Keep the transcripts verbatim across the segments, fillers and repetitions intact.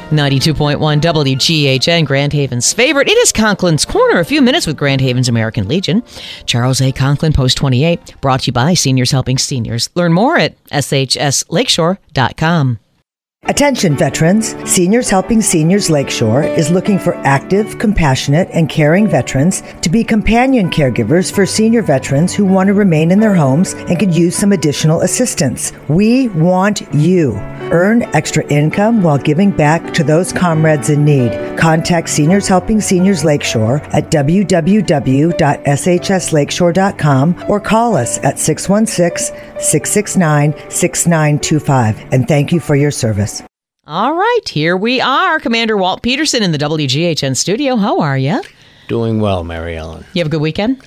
ninety-two point one W G H N, Grand Haven's favorite. It is Conklin's Corner. A few minutes with Grand Haven's American Legion. Charles A. Conklin, Post twenty-eight. Brought to you by Seniors Helping Seniors. Learn more at S H S lakeshore dot com. Attention veterans, Seniors Helping Seniors Lakeshore is looking for active, compassionate, and caring veterans to be companion caregivers for senior veterans who want to remain in their homes and could use some additional assistance. We want you. Earn extra income while giving back to those comrades in need. Contact Seniors Helping Seniors Lakeshore at w w w dot s h s lakeshore dot com or call us at six one six, six six nine, six nine two five. And thank you for your service. All right, here we are. Commander Walt Peterson in the W G H N studio. How are you? Doing well, Mary Ellen. You have a good weekend?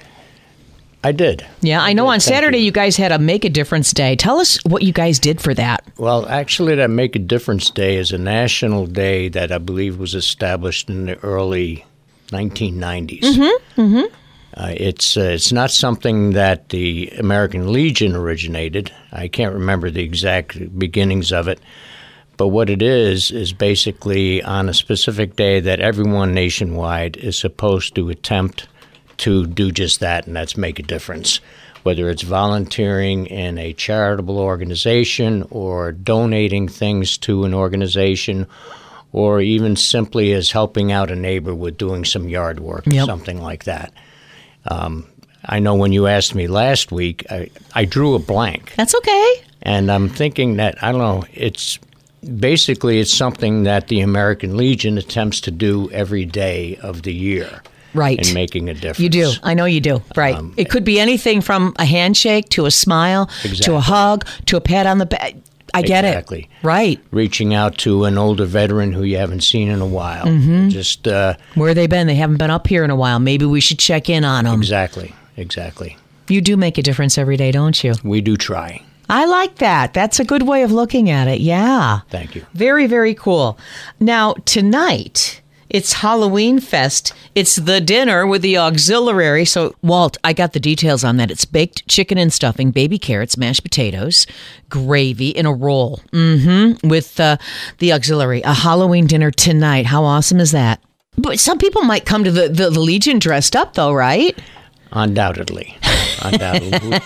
I did. Yeah, I know on Saturday you. you guys had a Make a Difference Day. Tell us what you guys did for that. Well, actually, that Make a Difference Day is a national day that I believe was established in the early nineteen nineties. Mm-hmm, mm-hmm. Uh, it's uh, it's not something that the American Legion originated. I can't remember the exact beginnings of it. But what it is, is basically on a specific day that everyone nationwide is supposed to attempt to do just that, and that's make a difference. Whether it's volunteering in a charitable organization or donating things to an organization or even simply as helping out a neighbor with doing some yard work, yep. something like that. Um, I know when you asked me last week, I, I drew a blank. That's okay. And I'm thinking that, I don't know, it's basically it's something that the American Legion attempts to do every day of the year. Right. And making a difference. You do. I know you do. Right. Um, it could be anything from a handshake to a smile exactly. to a hug to a pat on the back. I get exactly. it. Right. Reaching out to an older veteran who you haven't seen in a while. Mm-hmm. Just uh, where they been? They haven't been up here in a while. Maybe we should check in on them. Exactly. Exactly. You do make a difference every day, don't you? We do try. I like that. That's a good way of looking at it. Yeah. Thank you. Very, very cool. Now, tonight, it's Halloween Fest. It's the dinner with the auxiliary. So, Walt, I got the details on that. It's baked chicken and stuffing, baby carrots, mashed potatoes, gravy in a roll. Mm-hmm. With uh, the auxiliary. A Halloween dinner tonight. How awesome is that? But some people might come to the, the, the Legion dressed up, though, right? Undoubtedly. Undoubtedly.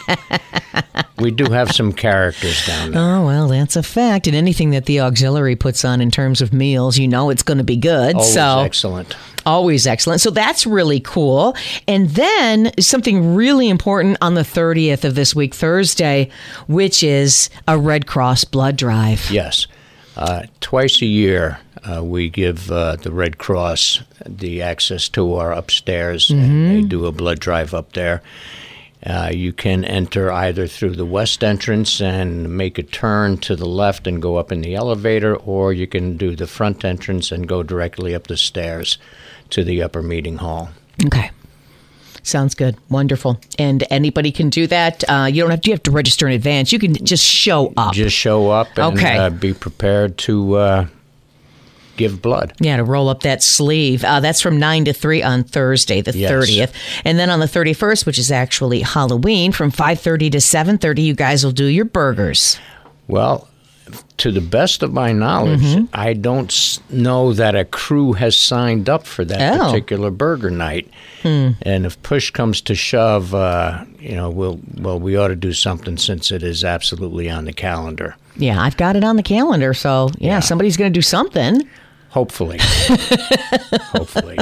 We do have some characters down there. Oh, well, that's a fact. And anything that the auxiliary puts on in terms of meals, you know it's going to be good. Always so, excellent. Always excellent. So that's really cool. And then something really important on the thirtieth of this week, Thursday, which is a Red Cross blood drive. Yes. Uh, twice a year, uh, we give uh, the Red Cross the access to our upstairs, mm-hmm. and they do a blood drive up there. Uh, you can enter either through the west entrance and make a turn to the left and go up in the elevator, or you can do the front entrance and go directly up the stairs to the upper meeting hall. Okay. Sounds good. Wonderful. And anybody can do that. Uh, you don't have to, you have to register in advance. You can just show up. Just show up and okay. uh, be prepared to uh, give blood. Yeah, to roll up that sleeve. Uh, that's from nine to three on Thursday, the yes. thirtieth. And then on the thirty-first, which is actually Halloween, from five thirty to seven thirty, you guys will do your burgers. Well, to the best of my knowledge, mm-hmm. I don't know that a crew has signed up for that oh. particular burger night. Hmm. And if push comes to shove, uh, you know, we'll, well, we ought to do something since it is absolutely on the calendar. Yeah, I've got it on the calendar, so yeah, yeah. somebody's going to do something. Hopefully. Hopefully.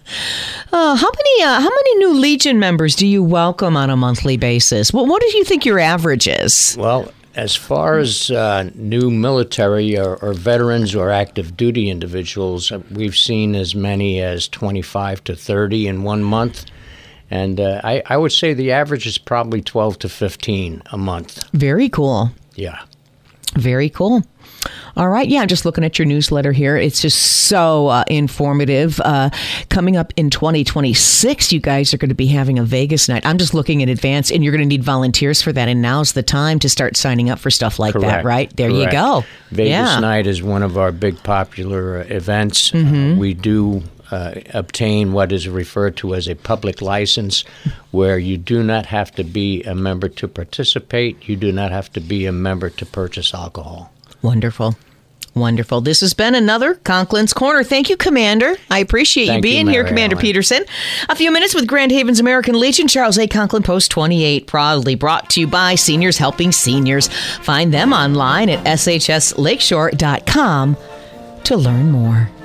Uh, how many uh, how many new Legion members do you welcome on a monthly basis? Well, what do you think your average is? Well, as far as uh, new military or, or veterans or active duty individuals, we've seen as many as twenty-five to thirty in one month. And uh, I, I would say the average is probably twelve to fifteen a month. Very cool. Yeah. Very cool. All right. Yeah, I'm just looking at your newsletter here. It's just so uh, informative. Uh, coming up in twenty twenty-six, you guys are going to be having a Vegas night. I'm just looking in advance, and you're going to need volunteers for that. And now's the time to start signing up for stuff like Correct. that, right? There Correct. you go. Vegas yeah. night is one of our big popular events. Mm-hmm. Uh, we do uh, obtain what is referred to as a public license, where you do not have to be a member to participate. You do not have to be a member to purchase alcohol. Wonderful. Wonderful. This has been another Conklin's Corner. Thank you, Commander. I appreciate Thank you being you, here, Mary Commander Ellen. Peterson. A few minutes with Grand Haven's American Legion. Charles A. Conklin, Post twenty-eight, proudly brought to you by Seniors Helping Seniors. Find them online at s h s lakeshore dot com to learn more.